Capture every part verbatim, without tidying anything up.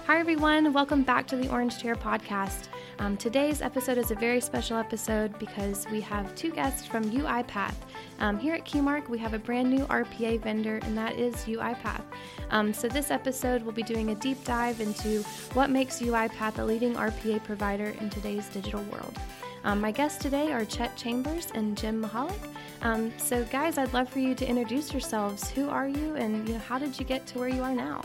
Hi, everyone. Welcome back to the Orange Chair Podcast. Um, today's episode is a very special episode because we have two guests from UiPath. Um, here at Keymark, we have a brand new R P A vendor, and that is UiPath. Um, so this episode, we'll be doing a deep dive into what makes UiPath a leading R P A provider in today's digital world. Um, my guests today are Chet Chambers and Jim Mahalik. Um, so guys, I'd love for you to introduce yourselves. Who are you, and you know, how did you get to where you are now?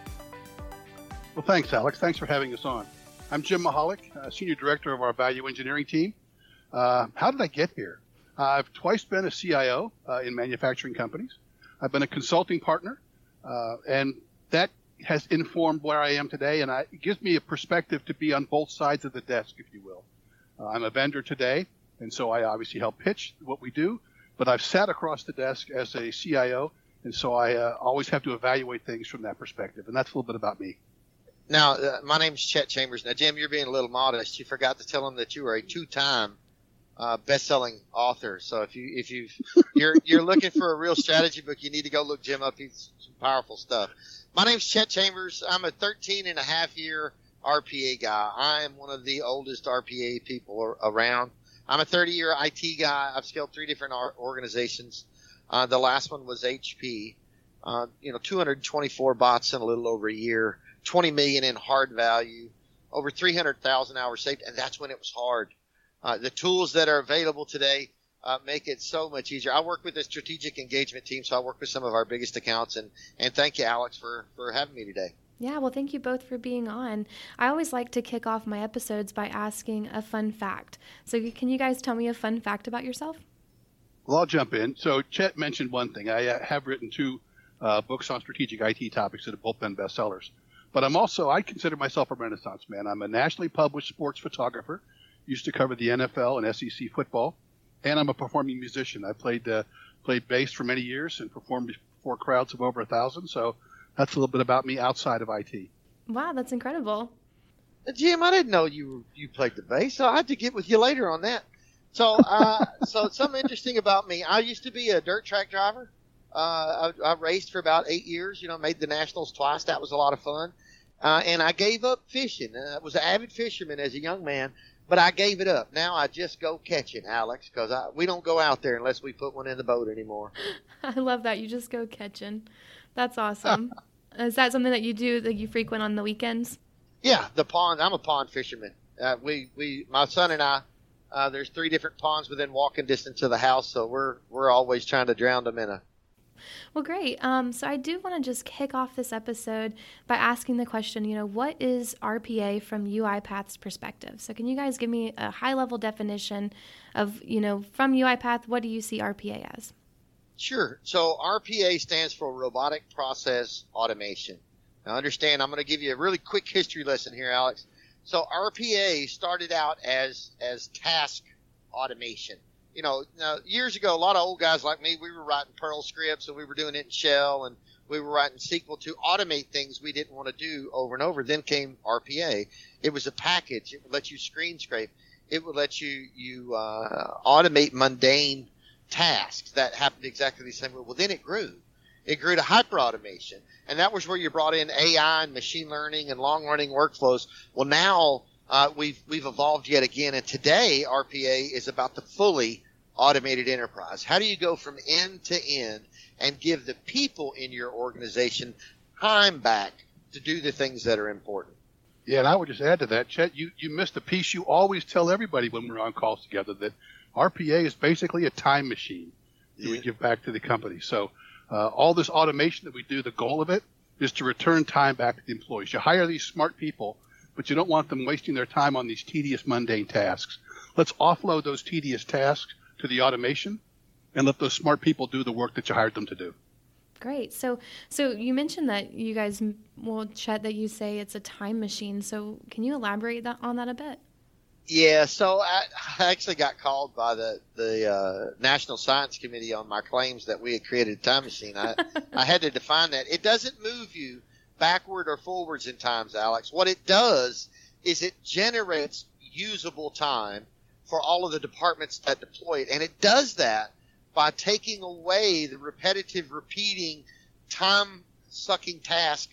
Well, thanks, Alex. Thanks for having us on. I'm Jim Mahalik, uh, Senior Director of our Value Engineering team. Uh, how did I get here? Uh, I've twice been a C I O uh, in manufacturing companies. I've been a consulting partner, uh, and that has informed where I am today, and I, it gives me a perspective to be on both sides of the desk, if you will. Uh, I'm a vendor today, and so I obviously help pitch what we do, but I've sat across the desk as a C I O, and so I uh, always have to evaluate things from that perspective, and that's a little bit about me. Now, uh, my name's Chet Chambers. Now, Jim, you're being a little modest. You forgot to tell them that you are a two-time uh, best-selling author. So if you if you you're you're looking for a real strategy book, you need to go look Jim up. He's some powerful stuff. My name's Chet Chambers. I'm a thirteen and a half year R P A guy. I am one of the oldest R P A people around. I'm a thirty year I T guy. I've scaled three different organizations. Uh, the last one was H P. Uh, you know, two hundred twenty-four bots in a little over a year. twenty million in hard value, over three hundred thousand hours saved, and that's when it was hard. Uh, the tools that are available today uh, make it so much easier. I work with a strategic engagement team, so I work with some of our biggest accounts, and, and thank you, Alex, for, for having me today. Yeah, well, thank you both for being on. I always like to kick off my episodes by asking a fun fact. So can you guys tell me a fun fact about yourself? Well, I'll jump in. So Chet mentioned one thing. I uh, have written two uh, books on strategic I T topics that have both been bestsellers. But I'm also, I consider myself a Renaissance man. I'm a nationally published sports photographer, used to cover the N F L and S E C football, and I'm a performing musician. I played uh, played bass for many years and performed before crowds of over a thousand. So that's a little bit about me outside of I T. Wow, that's incredible. Jim, I didn't know you you played the bass, so I have to get with you later on that. So, uh, so something interesting about me, I used to be a dirt track driver. Uh, I, I raced for about eight years, you know, made the nationals twice. That was a lot of fun. Uh, and I gave up fishing. Uh, I was an avid fisherman as a young man, but I gave it up. Now I just go catching, Alex, because we don't go out there unless we put one in the boat anymore. I love that. You just go catching. That's awesome. Is that something that you do, that you frequent on the weekends? Yeah, the pond. I'm a pond fisherman. Uh, we, we, my son and I, uh, there's three different ponds within walking distance of the house, so we're, we're always trying to drown them in a Well, great. Um, so I do want to just kick off this episode by asking the question, you know, what is R P A from UiPath's perspective? So can you guys give me a high-level definition of, you know, from UiPath, what do you see R P A as? Sure. So R P A stands for Robotic Process Automation. Now, understand, I'm going to give you a really quick history lesson here, Alex. So R P A started out as as task automation. You know, now, years ago, a lot of old guys like me, we were writing Perl scripts and we were doing it in Shell and we were writing S Q L to automate things we didn't want to do over and over. Then came R P A. It was a package. It would let you screen scrape. It would let you, you, uh, automate mundane tasks that happened exactly the same way. Well, then it grew. It grew to hyper automation. And that was where you brought in A I and machine learning and long running workflows. Well, now, uh, we've, we've evolved yet again. And today R P A is about the fully automated enterprise. How do you go from end to end and give the people in your organization time back to do the things that are important? Yeah, and I would just add to that, Chet, you, you missed a piece you always tell everybody when we're on calls together, that R P A is basically a time machine that yeah. we give back to the company. So uh, all this automation that we do, the goal of it is to return time back to the employees. You hire these smart people, but you don't want them wasting their time on these tedious, mundane tasks. Let's offload those tedious tasks to the automation and let those smart people do the work that you hired them to do. Great. So so you mentioned that you guys, well, Chet, that you say it's a time machine. So can you elaborate that, on that a bit? Yeah, so I, I actually got called by the, the uh, National Science Committee on my claims that we had created a time machine. I, I had to define that. It doesn't move you backward or forwards in times, Alex. What it does is it generates usable time for all of the departments that deploy it. And it does that by taking away the repetitive, repeating, time-sucking tasks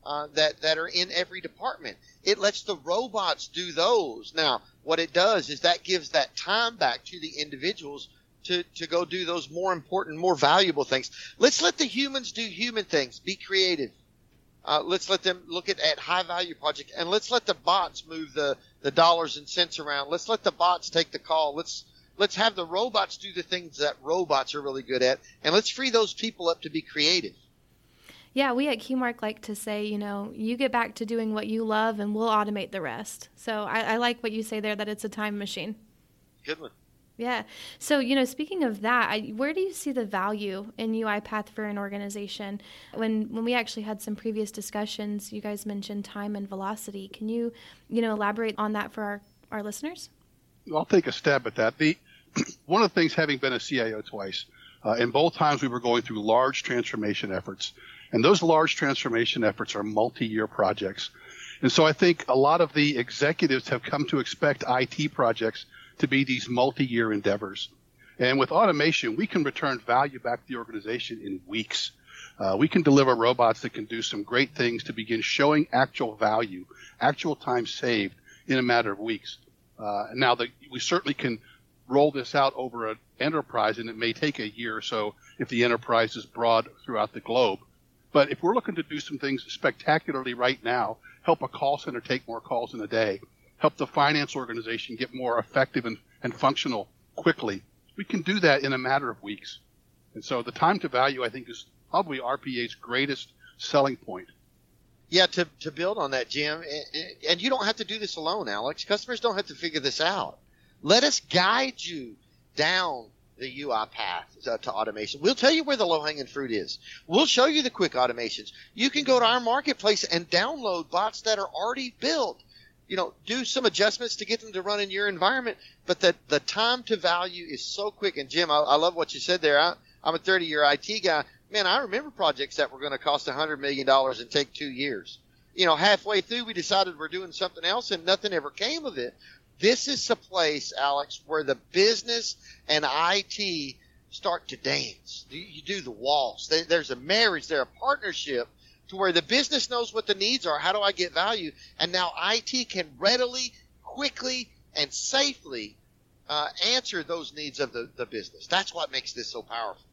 uh, that, that are in every department. It lets the robots do those. Now, what it does is that gives that time back to the individuals to, to go do those more important, more valuable things. Let's let the humans do human things, be creative. Uh, let's let them look at, at high value projects, and let's let the bots move the, the dollars and cents around. Let's let the bots take the call. Let's, let's have the robots do the things that robots are really good at, and let's free those people up to be creative. Yeah, we at KeyMark like to say, you know, you get back to doing what you love and we'll automate the rest. So I, I like what you say there, that it's a time machine. Good one. Yeah. So, you know, speaking of that, I, where do you see the value in UiPath for an organization? When when we actually had some previous discussions, you guys mentioned time and velocity. Can you, you know, elaborate on that for our, our listeners? I'll take a stab at that. The one of the things, having been a C I O twice, uh, in both times we were going through large transformation efforts. And those large transformation efforts are multi-year projects. And so I think a lot of the executives have come to expect I T projects to be these multi-year endeavors. And with automation, we can return value back to the organization in weeks. Uh, we can deliver robots that can do some great things to begin showing actual value, actual time saved in a matter of weeks. Uh, now, the, we certainly can roll this out over an enterprise, and it may take a year or so if the enterprise is broad throughout the globe. But if we're looking to do some things spectacularly right now, help a call center take more calls in a day, help the finance organization get more effective and, and functional quickly, we can do that in a matter of weeks. And so the time to value, I think, is probably R P A's greatest selling point. Yeah, to, to build on that, Jim, and you don't have to do this alone, Alex. Customers don't have to figure this out. Let us guide you down the UiPath to, to automation. We'll tell you where the low-hanging fruit is. We'll show you the quick automations. You can go to our marketplace and download bots that are already built. You know, do some adjustments to get them to run in your environment, but the, the time to value is so quick. And Jim, I, I love what you said there. I, I'm a thirty-year I T guy. Man, I remember projects that were going to cost one hundred million dollars and take two years. You know, halfway through, we decided we're doing something else, and nothing ever came of it. This is a place, Alex, where the business and I T start to dance. You do the waltz. There's a marriage, there's a partnership to where the business knows what the needs are. How do I get value? And now I T can readily, quickly, and safely uh, answer those needs of the, the business. That's what makes this so powerful.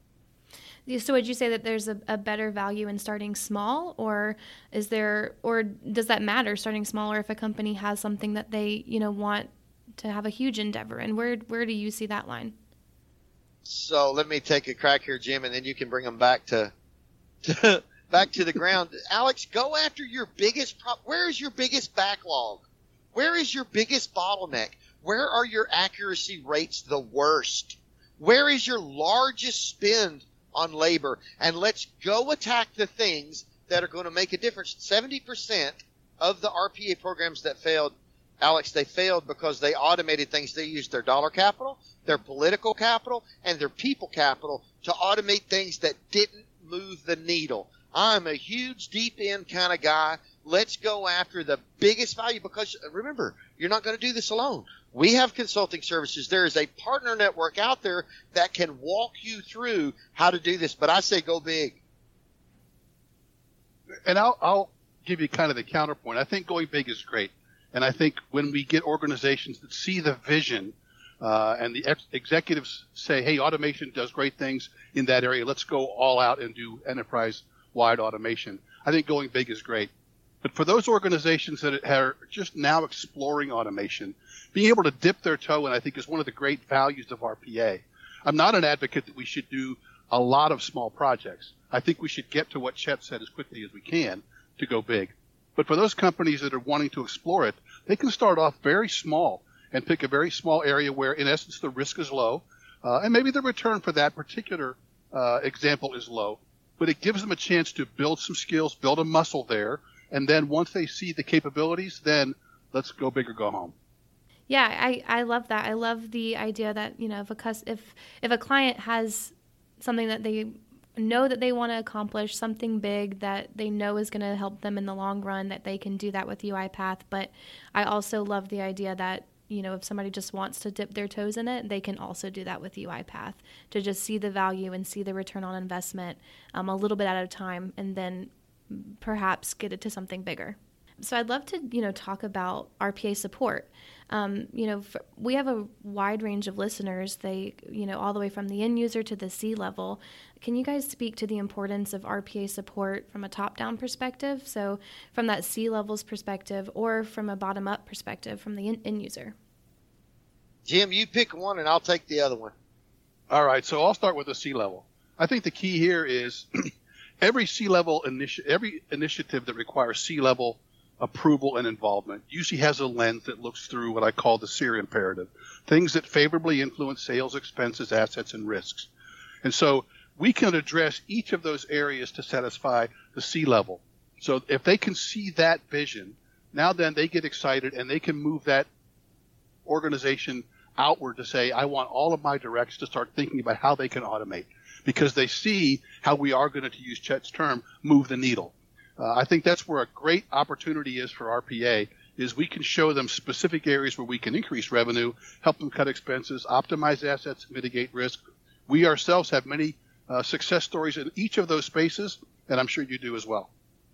So would you say that there's a, a better value in starting small, or is there, or does that matter, starting smaller, if a company has something that they, you know, want to have a huge endeavor? And where where do you see that line? So let me take a crack here, Jim, and then you can bring them back to, to back to the ground. Alex, go after your biggest pro- where is your biggest backlog? Where is your biggest bottleneck? Where are your accuracy rates the worst? Where is your largest spend on labor? And let's go attack the things that are going to make a difference. seventy percent of the R P A programs that failed, Alex, they failed because they automated things. They used their dollar capital, their political capital, and their people capital to automate things that didn't move the needle. I'm a huge deep end kind of guy. Let's go after the biggest value, because remember, you're not going to do this alone. We have consulting services. There is a partner network out there that can walk you through how to do this. But I say go big. And I'll, I'll give you kind of the counterpoint. I think going big is great. And I think when we get organizations that see the vision uh, and the ex- executives say, hey, automation does great things in that area, let's go all out and do enterprise-wide automation. I think going big is great. But for those organizations that are just now exploring automation, being able to dip their toe in, I think, is one of the great values of R P A. I'm not an advocate that we should do a lot of small projects. I think we should get to what Chet said as quickly as we can to go big. But for those companies that are wanting to explore it, they can start off very small and pick a very small area where, in essence, the risk is low, uh, and maybe the return for that particular uh, example is low. But it gives them a chance to build some skills, build a muscle there, and then once they see the capabilities, then let's go big or go home. Yeah, I, I love that. I love the idea that, you know, if a cus- if if a client has something that they know that they want to accomplish, something big that they know is going to help them in the long run, that they can do that with UiPath. But I also love the idea that, you know, if somebody just wants to dip their toes in it, they can also do that with UiPath, to just see the value and see the return on investment um, a little bit at a time, and then perhaps get it to something bigger. So I'd love to, you know, talk about R P A support. Um, you know, for, we have a wide range of listeners. They, you know, all the way from the end user to the C level. Can you guys speak to the importance of R P A support from a top-down perspective? So from that C level's perspective, or from a bottom-up perspective from the end user? Jim, you pick one and I'll take the other one. All right. So I'll start with the C level. I think the key here is every C level initi- every initiative that requires C level approval and involvement usually has a lens that looks through what I call the SEER imperative, things that favorably influence sales, expenses, assets, and risks. And so we can address each of those areas to satisfy the C level. So if they can see that vision, now then they get excited and they can move that organization outward to say, I want all of my directs to start thinking about how they can automate, because they see how we are going to, to use Chet's term, move the needle. Uh, I think that's where a great opportunity is for R P A, is we can show them specific areas where we can increase revenue, help them cut expenses, optimize assets, mitigate risk. We ourselves have many uh, success stories in each of those spaces, and I'm sure you do as well.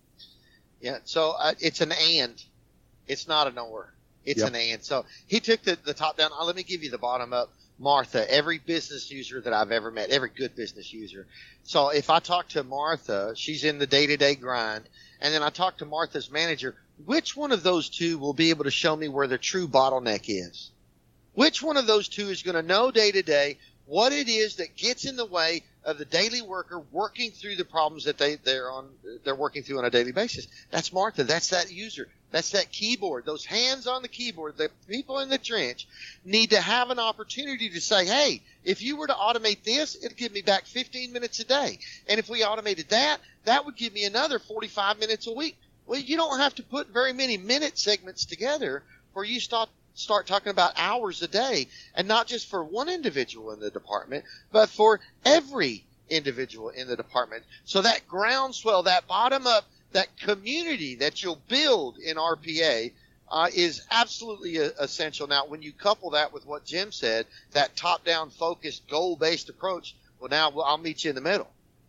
Yeah, so uh, it's an and. It's not an or. It's Yep. an and. So he took the, the top down. Uh, let me give you the bottom up. Martha, every business user that I've ever met, every good business user. So if I talk to Martha, she's in the day-to-day grind, and then I talk to Martha's manager, which one of those two will be able to show me where the true bottleneck is? Which one of those two is going to know day-to-day what it is that gets in the way of the daily worker working through the problems that they, they're on, they're working through on a daily basis? That's Martha. That's that user. That's that keyboard. Those hands on the keyboard, the people in the trench need to have an opportunity to say, hey, if you were to automate this, it'd give me back fifteen minutes a day. And if we automated that, that would give me another forty-five minutes a week. Well, you don't have to put very many minute segments together where you start start talking about hours a day, and not just for one individual in the department, but for every individual in the department. So that groundswell, that bottom up, that community that you'll build in R P A uh, is absolutely uh, essential. Now, when you couple that with what Jim said, that top-down focused, goal-based approach, well, now well, I'll meet you in the middle.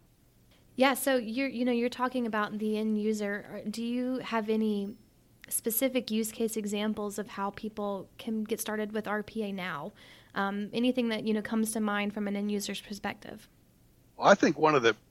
Yeah, so you're you know you're talking about the end user. Do you have any specific use case examples of how people can get started with R P A now? Um, anything that you know comes to mind from an end user's perspective? Well, I think one of the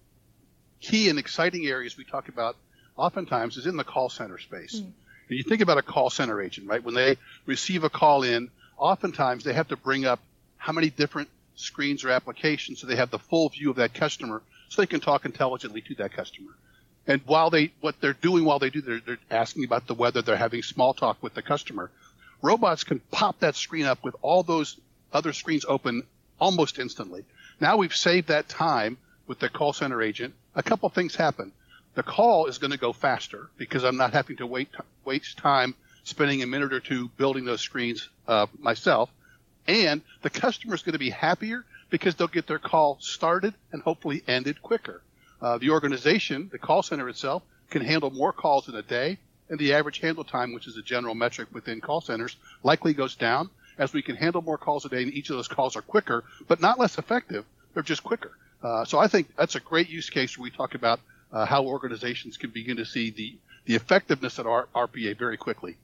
key and exciting areas we talk about oftentimes is in the call center space. Mm. And you think about a call center agent, right? When they receive a call in, oftentimes they have to bring up how many different screens or applications so they have the full view of that customer so they can talk intelligently to that customer. And while they, what they're doing while they do, they're, they're asking about the weather, they're having small talk with the customer. Robots can pop that screen up with all those other screens open almost instantly. Now we've saved that time with the call center agent. A couple things happen. The call is going to go faster because I'm not having to wait, waste time spending a minute or two building those screens uh, myself. And the customer is going to be happier because they'll get their call started and hopefully ended quicker. Uh, the organization, the call center itself, can handle more calls in a day, and the average handle time, which is a general metric within call centers, likely goes down as we can handle more calls a day, and each of those calls are quicker, but not less effective. They're just quicker. Uh, so I think that's a great use case where we talk about uh, how organizations can begin to see the, the effectiveness of our R P A very quickly.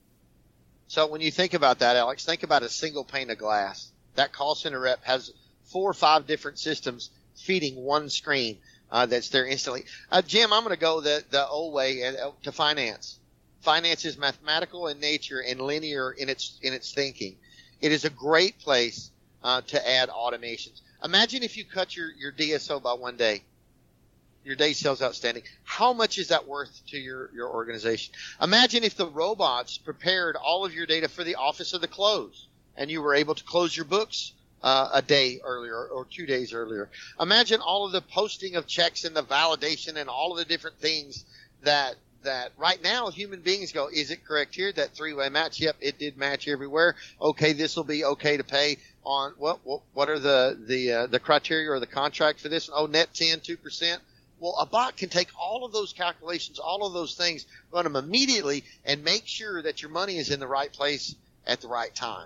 So when you think about that, Alex, think about a single pane of glass. That call center rep has four or five different systems feeding one screen uh, that's there instantly. Uh, Jim, I'm going to go the, the old way uh, to finance. Finance is mathematical in nature and linear in its in its thinking. It is a great place uh, to add automations. Imagine if you cut your, your D S O by one day, your day sales outstanding. How much is that worth to your, your organization? Imagine if the robots prepared all of your data for the office of the close and you were able to close your books uh, a day earlier or two days earlier. Imagine all of the posting of checks and the validation and all of the different things that that right now human beings go, is it correct here? That three-way match? Yep, it did match everywhere. Okay, this will be okay to pay on what what, what are the the uh, the criteria or the contract for this? Oh, net ten, two percent. Well, a bot can take all of those calculations, all of those things, run them immediately, and make sure that your money is in the right place at the right time.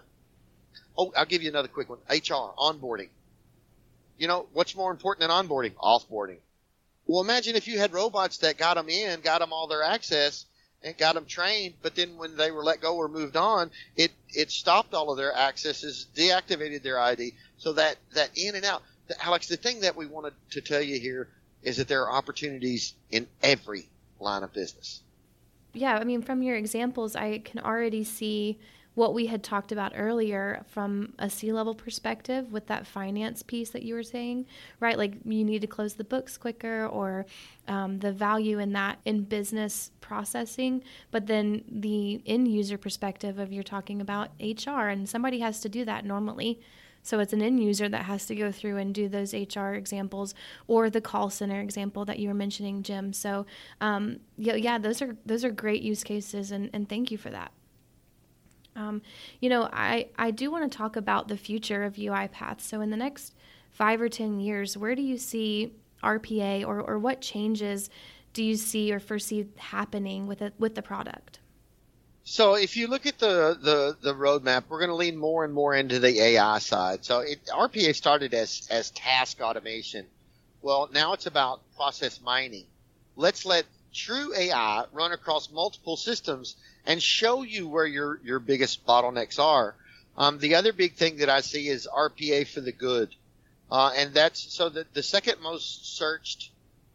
Oh, I'll give you another quick one. H R, onboarding. You know, what's more important than onboarding? Offboarding. Well, imagine if you had robots that got them in, got them all their access, and got them trained, but then when they were let go or moved on, it, it stopped all of their accesses, deactivated their I D, so that, that in and out. Alex, the thing that we wanted to tell you here is that there are opportunities in every line of business. Yeah, I mean, from your examples, I can already see what we had talked about earlier from a C-level perspective with that finance piece that you were saying, right? Like you need to close the books quicker, or um, the value in that in business processing. But then the end user perspective of you're talking about H R, and somebody has to do that normally. So it's an end user that has to go through and do those H R examples, or the call center example that you were mentioning, Jim. So um, yeah, yeah, those are those are great use cases, and, and thank you for that. Um, you know, I, I do want to talk about the future of UiPath. So in the next five or ten years, where do you see R P A, or, or what changes do you see or foresee happening with it, with the product? So if you look at the, the, the roadmap, we're going to lean more and more into the A I side. So it, R P A started as, as task automation. Well, now it's about process mining. Let's let true A I run across multiple systems and show you where your, your biggest bottlenecks are. Um, the other big thing that I see is R P A for the good. Uh, and that's, so the, the second most searched,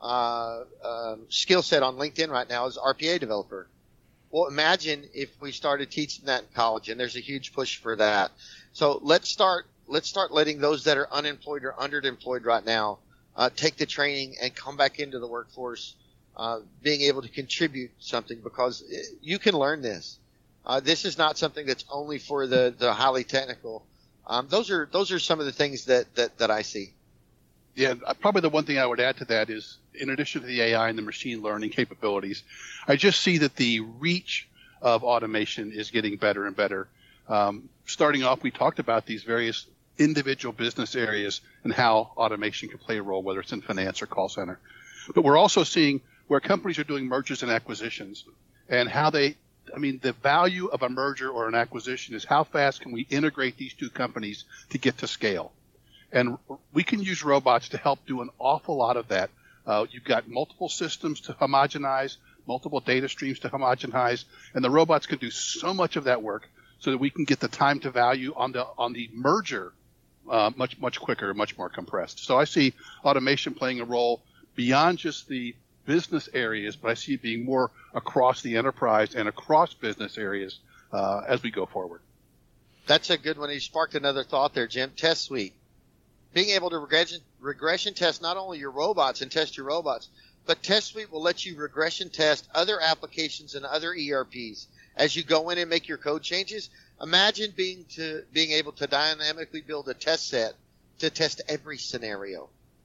uh, um, skill set on LinkedIn right now is R P A developer. Well, imagine if we started teaching that in college, and there's a huge push for that. So let's start, let's start letting those that are unemployed or underemployed right now, uh, take the training and come back into the workforce, uh, being able to contribute something, because you can learn this. Uh, this is not something that's only for the, the highly technical. Um, those are, those are some of the things that, that, that I see. Yeah, probably the one thing I would add to that is, in addition to the A I and the machine learning capabilities, I just see that the reach of automation is getting better and better. Um, starting off, we talked about these various individual business areas and how automation can play a role, whether it's in finance or call center. But we're also seeing where companies are doing mergers and acquisitions, and how they, I mean, the value of a merger or an acquisition is how fast can we integrate these two companies to get to scale. And we can use robots to help do an awful lot of that. Uh, you've got multiple systems to homogenize, multiple data streams to homogenize, and the robots can do so much of that work so that we can get the time to value on the on the merger uh, much, much quicker, much more compressed. So I see automation playing a role beyond just the business areas, but I see it being more across the enterprise and across business areas uh, as we go forward. That's a good one. You sparked another thought there, Jim. Test Suite. Being able to regression, regression test not only your robots and test your robots, but Test Suite will let you regression test other applications and other E R Ps as you go in and make your code changes. Imagine being to being able to dynamically build a test set to test every scenario.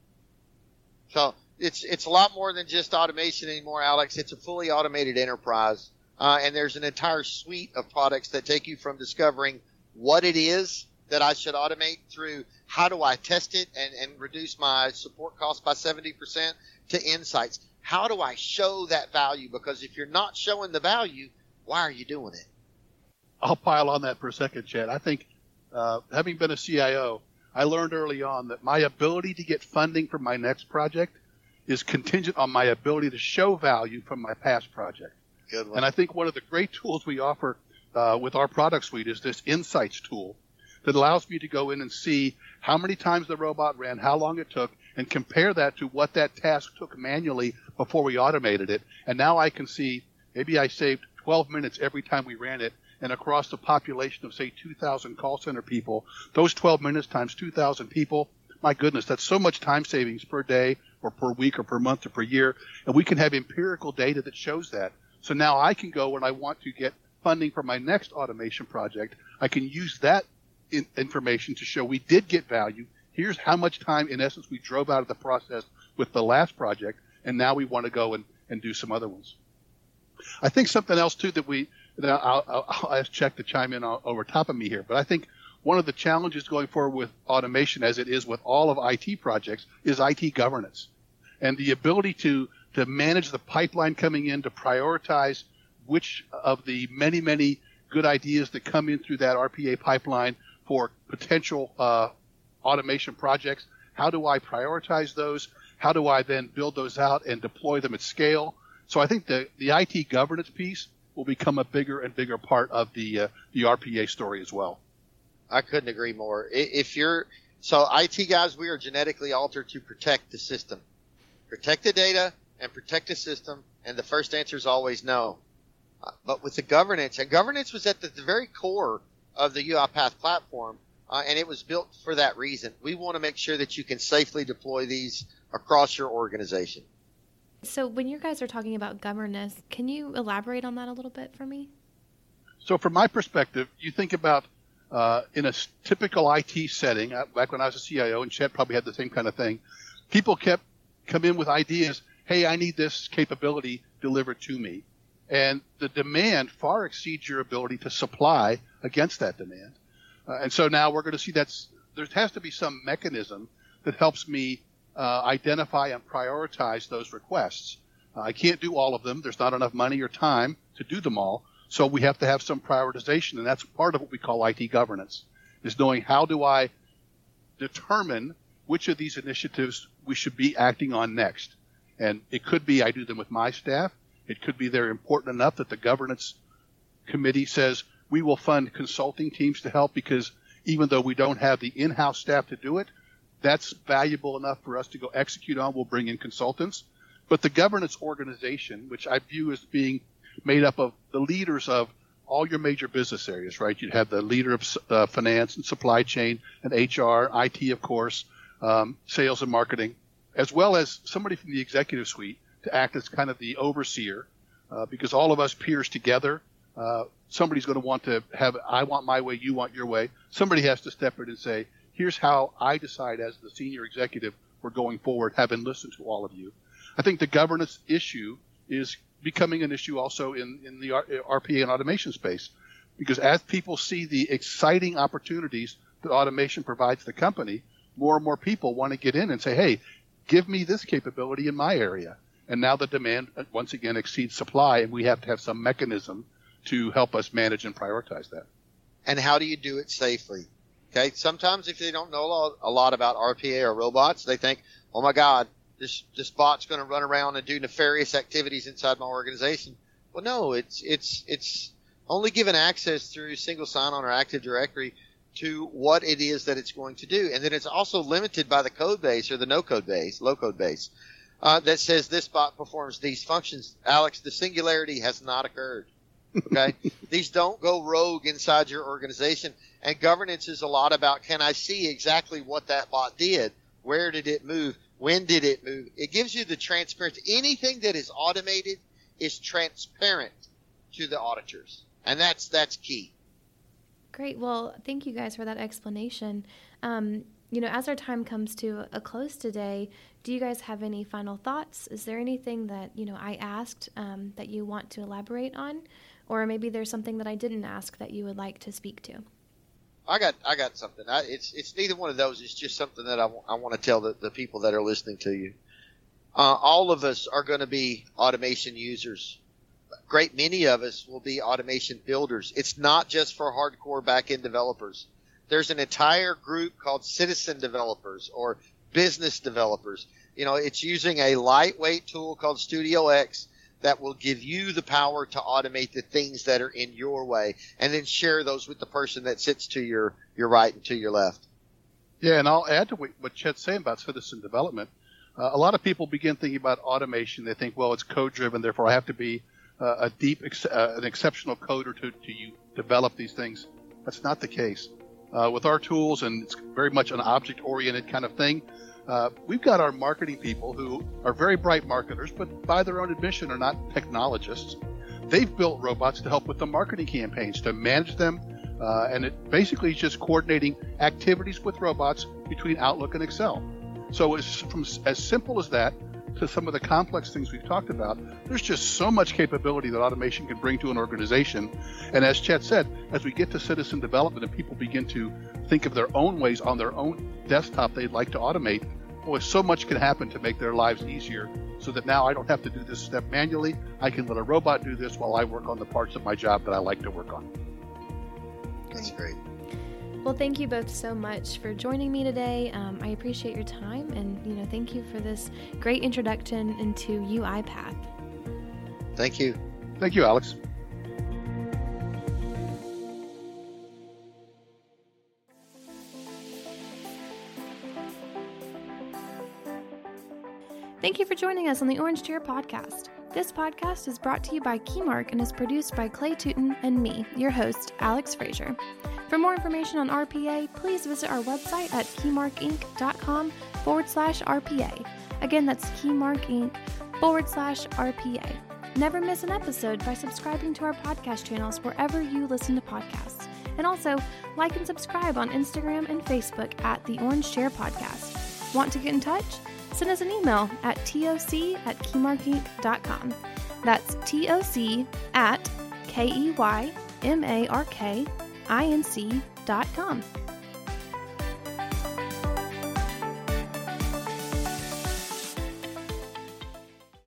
So it's it's a lot more than just automation anymore, Alex. It's a fully automated enterprise, uh, and there's an entire suite of products that take you from discovering what it is that I should automate through how do I test it and, and reduce my support costs by seventy percent to insights. How do I show that value? Because if you're not showing the value, why are you doing it? I'll pile on that for a second, Chad. I think uh, having been a C I O, I learned early on that my ability to get funding for my next project is contingent on my ability to show value from my past project. Good one. And I think one of the great tools we offer uh, with our product suite is this insights tool that allows me to go in and see how many times the robot ran, how long it took, and compare that to what that task took manually before we automated it. And now I can see maybe I saved twelve minutes every time we ran it, and across the population of, say, two thousand call center people, those twelve minutes times two thousand people, my goodness, that's so much time savings per day or per week or per month or per year. And we can have empirical data that shows that. So now I can go when I want to get funding for my next automation project, I can use that in information to show we did get value. Here's how much time, in essence, we drove out of the process with the last project, and now we want to go and, and do some other ones. I think something else, too, that we that I'll, I'll, I'll ask Chuck to chime in over top of me here, but I think one of the challenges going forward with automation, as it is with all of I T projects, is I T governance. And the ability to, to manage the pipeline coming in, to prioritize which of the many, many good ideas that come in through that R P A pipeline for potential uh, automation projects. How do I prioritize those? how do I then build those out and deploy them at scale? So I think the, the I T governance piece will become a bigger and bigger part of the uh, the R P A story as well. I couldn't agree more. If you're so I T guys, we are genetically altered to protect the system, protect the data, and protect the system. And the first answer is always no. Uh, but with the governance, and governance was at the, the very core of the UiPath platform, uh, and it was built for that reason. We want to make sure that you can safely deploy these across your organization. So when you guys are talking about governance, can you elaborate on that a little bit for me? So from my perspective, you think about uh, in a typical I T setting, uh, back when I was a C I O, and Chet probably had the same kind of thing, people kept come in with ideas, hey, I need this capability delivered to me. And the demand far exceeds your ability to supply against that demand. Uh, and so now we're going to see that's, there has to be some mechanism that helps me uh, identify and prioritize those requests. Uh, I can't do all of them. There's not enough money or time to do them all. So we have to have some prioritization. And that's part of what we call I T governance, is knowing how do I determine which of these initiatives we should be acting on next. And it could be I do them with my staff. It could be they're important enough that the governance committee says we will fund consulting teams to help, because even though we don't have the in-house staff to do it, that's valuable enough for us to go execute on. We'll bring in consultants. But the governance organization, which I view as being made up of the leaders of all your major business areas, right? You'd have the leader of uh, finance and supply chain and H R, I T, of course, um, sales and marketing, as well as somebody from the executive suite to act as kind of the overseer, uh, because all of us peers together, uh, somebody's going to want to have, I want my way, you want your way. Somebody has to step in and say, here's how I decide as the senior executive we're going forward, having listened to all of you. I think the governance issue is becoming an issue also in, in the R P A and automation space, because as people see the exciting opportunities that automation provides the company, more and more people want to get in and say, hey, give me this capability in my area. And now the demand, once again, exceeds supply, and we have to have some mechanism to help us manage and prioritize that. And how do you do it safely? Okay, sometimes if they don't know a lot, a lot about R P A or robots, they think, oh, my God, this this bot's going to run around and do nefarious activities inside my organization. Well, no, it's it's it's only given access through single sign-on or Active Directory to what it is that it's going to do. And then it's also limited by the code base or the no-code base, low-code base. Uh, that says this bot performs these functions. Alex, the singularity has not occurred. Okay? These don't go rogue inside your organization. And governance is a lot about, can I see exactly what that bot did? Where did it move? When did it move? It gives you the transparency. Anything that is automated is transparent to the auditors. And that's that's key. Great. Well, thank you guys for that explanation. Um, you know, as our time comes to a close today, do you guys have any final thoughts? Is there anything that, you know, I asked um, that you want to elaborate on? Or maybe there's something that I didn't ask that you would like to speak to? I got I got something. I, it's it's neither one of those. It's just something that I, w- I want to tell the, the people that are listening to you. Uh, all of us are going to be automation users. A great many of us will be automation builders. It's not just for hardcore back-end developers. There's an entire group called citizen developers or business developers. You know, it's using a lightweight tool called Studio X that will give you the power to automate the things that are in your way, and then share those with the person that sits to your, your right and to your left. Yeah, and I'll add to what Chet's saying about citizen development. Uh, a lot of people begin thinking about automation. They think, well, it's code-driven, therefore I have to be uh, a deep, ex- uh, an exceptional coder to, to you develop these things. That's not the case. Uh, with our tools, and it's very much an object-oriented kind of thing, Uh, we've got our marketing people who are very bright marketers, but by their own admission are not technologists. They've built robots to help with the marketing campaigns, to manage them, uh, and it basically is just coordinating activities with robots between Outlook and Excel. So it's from as simple as that to some of the complex things we've talked about. There's just so much capability that automation can bring to an organization. And as Chet said, as we get to citizen development and people begin to think of their own ways on their own desktop they'd like to automate, boy, so much can happen to make their lives easier, so that now I don't have to do this step manually. I can let a robot do this while I work on the parts of my job that I like to work on. That's great. Well, thank you both so much for joining me today. Um, I appreciate your time, and you know, thank you for this great introduction into UiPath. Thank you. Thank you, Alex. Thank you for joining us on the Orange Chair Podcast. This podcast is brought to you by Keymark and is produced by Clay Tootin and me, your host, Alex Frazier. For more information on R P A, please visit our website at keymarkinc.com forward slash RPA. Again, that's keymarkinc forward slash RPA. Never miss an episode by subscribing to our podcast channels wherever you listen to podcasts. And also, like and subscribe on Instagram and Facebook at the Orange Chair Podcast. Want to get in touch? Send us an email at toc at keymarkinc dot com. That's toc at K E Y M A R K I N C dot com.